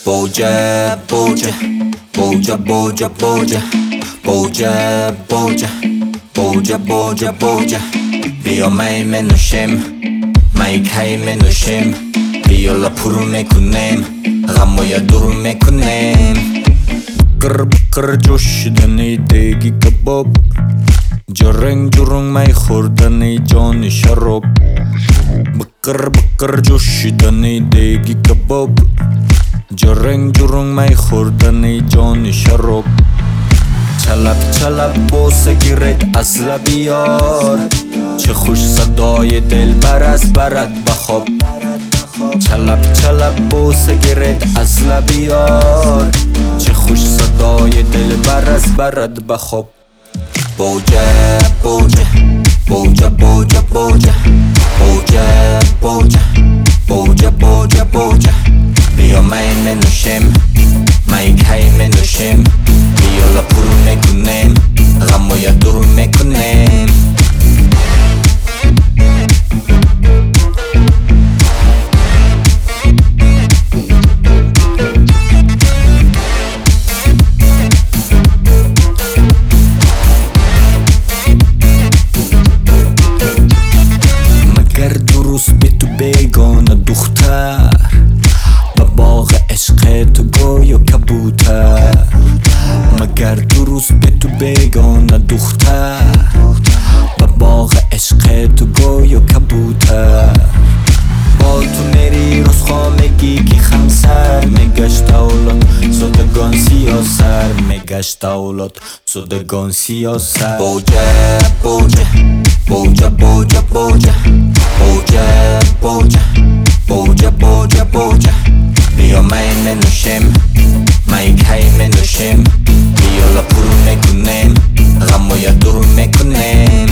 بوجه بوجه بوجه بوجه بوجه بوجه بوجه بوجه بوجه بوجه بیا می منوشیم می کی منوشیم بیا لپرو میکنیم غمویا دور میکنیم بقر بقر جوشیدنی دیگی کباب جرنگ جرنگ می خوردنی جان شراب بقر بقر جوشیدنی دیگی کباب جرنگ جرنگ می خوردنی جان شراب چلب چلب بوسه گیرد از لب یار چه خوش صدای دلبر است برد بخواب چلب چلب بوسه گیرد از لب یار چه خوش صدای دلبر است برد بخواب بوجه بوجه بوجه بوجه بوجه بوجه بوجه بوجه بوجه بوجه بیا می منوشیم می کی منوشیم بیا لپرو میکنیم غمویا دور میکنیم مگر درست به تو بیگانه دختر به باغ عشق تو گوی و کبوتر مگر درست به تو بیگانه دختر به باغ عشق تو گوی و کبوتر با تو میری روزخوا میگی که خمسر میگشت اولاد زدگان سیاسر میگشت اولاد زدگان سیاسر بوجه بوجه بوجه بوجه بوجه بوجه بوجه بوجه بوجه بوجه بیا می منوشیم می کی منوشیم بیا لپرو میکنیم غمویا دور میکنیم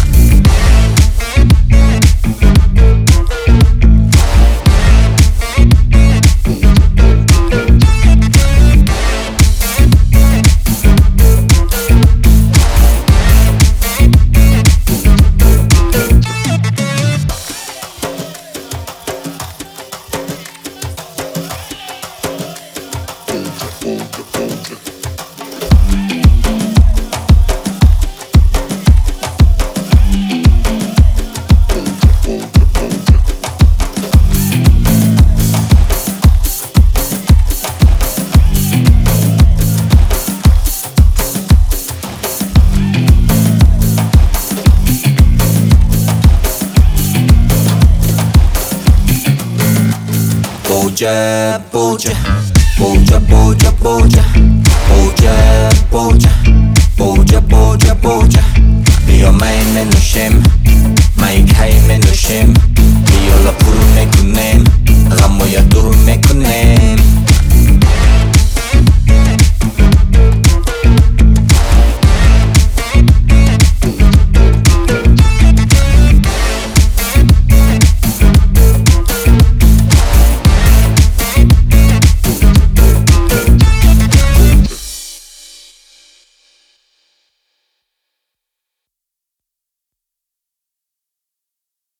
بوجه بوجه بوجه بوجه بوجه بوجه بوجه بوجه بوجه بوجه بیا می منوشیم